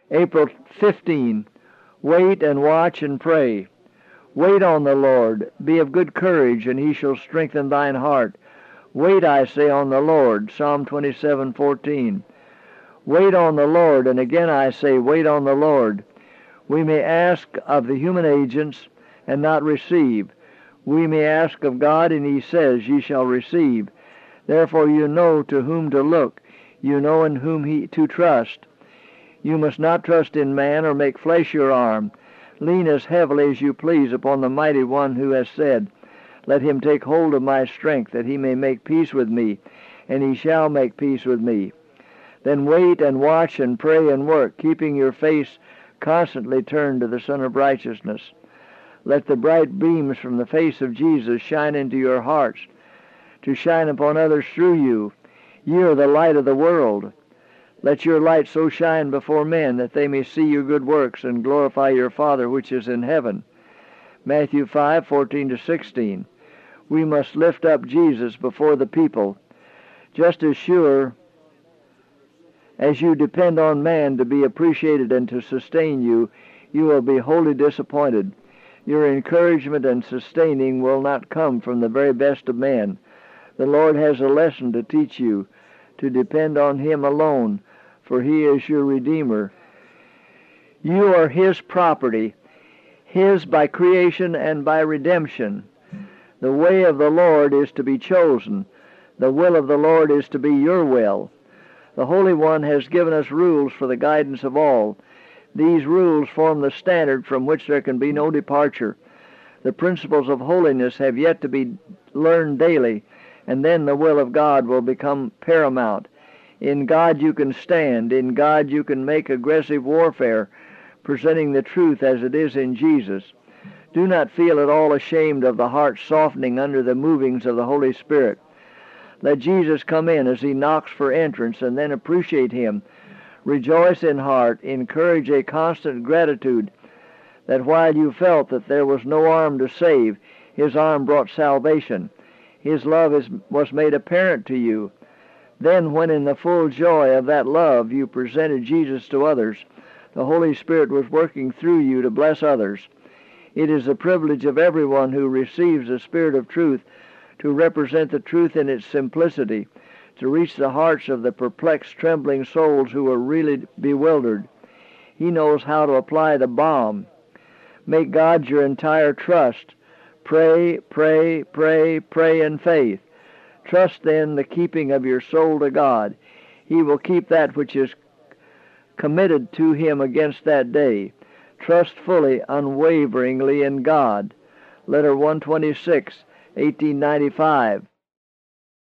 April 15. Wait and watch and pray. Wait on the Lord. Be of good courage, and he shall strengthen thine heart. Wait, I say, on the Lord. Psalm 27:14. Wait on the Lord, and again I say, wait on the Lord. We may ask of the human agents and not receive. We may ask of God, and he says, ye shall receive. Therefore you know to whom to look. You know in whom to trust. You must not trust in man or make flesh your arm. Lean as heavily as you please upon the mighty one who has said, let him take hold of my strength, that he may make peace with me, and he shall make peace with me. Then wait and watch and pray and work, keeping your face constantly turned to the Son of Righteousness. Let the bright beams from the face of Jesus shine into your hearts, to shine upon others through you. Ye are the light of the world. Let your light so shine before men that they may see your good works and glorify your Father which is in heaven. Matthew 5:14-16. We must lift up Jesus before the people. Just as sure as you depend on man to be appreciated and to sustain you, you will be wholly disappointed. Your encouragement and sustaining will not come from the very best of men. The Lord has a lesson to teach you, to depend on him alone, for he is your Redeemer. You are his property, his by creation and by redemption. The way of the Lord is to be chosen. The will of the Lord is to be your will. The Holy One has given us rules for the guidance of all. These rules form the standard from which there can be no departure. The principles of holiness have yet to be learned daily, and then the will of God will become paramount. In God you can stand. In God you can make aggressive warfare, presenting the truth as it is in Jesus. Do not feel at all ashamed of the heart softening under the movings of the Holy Spirit. Let Jesus come in as he knocks for entrance, and then appreciate him. Rejoice in heart. Encourage a constant gratitude that while you felt that there was no arm to save, his arm brought salvation. His love was made apparent to you. Then, when in the full joy of that love you presented Jesus to others, the Holy Spirit was working through you to bless others. It is the privilege of everyone who receives the Spirit of truth to represent the truth in its simplicity, to reach the hearts of the perplexed, trembling souls who are really bewildered. He knows how to apply the balm. Make God your entire trust. Pray, pray, pray, pray in faith. Trust then the keeping of your soul to God. He will keep that which is committed to him against that day. Trust fully, unwaveringly in God. Letter 126, 1895.